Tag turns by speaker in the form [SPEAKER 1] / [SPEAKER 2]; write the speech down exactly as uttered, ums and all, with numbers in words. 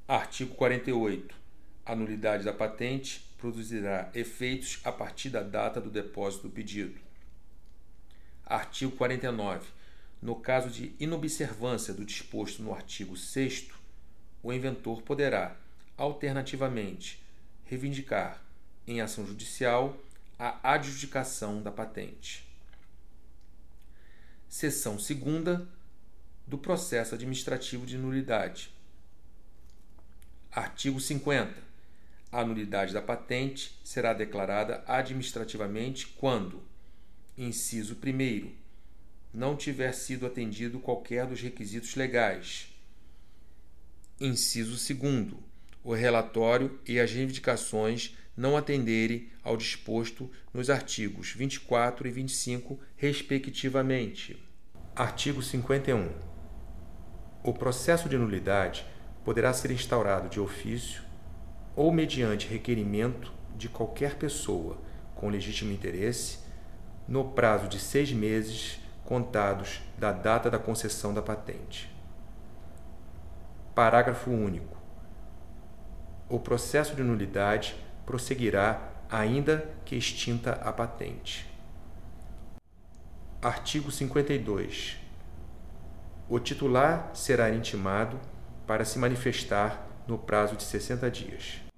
[SPEAKER 1] Artigo quarenta e oito. A nulidade da patente produzirá efeitos a partir da data do depósito do pedido. Artigo quarenta e nove. No caso de inobservância do disposto no artigo sexto, o inventor poderá, alternativamente, reivindicar, em ação judicial, a adjudicação da patente. Seção segunda do processo administrativo de nulidade. Artigo cinquenta. A nulidade da patente será declarada administrativamente quando: inciso primeiro, não tiver sido atendido qualquer dos requisitos legais. Inciso segundo, o relatório e as reivindicações não atenderem ao disposto nos artigos vinte e quatro e vinte e cinco, respectivamente. Artigo cinquenta e um. O processo de nulidade poderá ser instaurado de ofício ou mediante requerimento de qualquer pessoa com legítimo interesse no prazo de seis meses contados da data da concessão da patente. Parágrafo único. O processo de nulidade prosseguirá ainda que extinta a patente. Artigo cinquenta e dois. O titular será intimado para se manifestar no prazo de sessenta dias.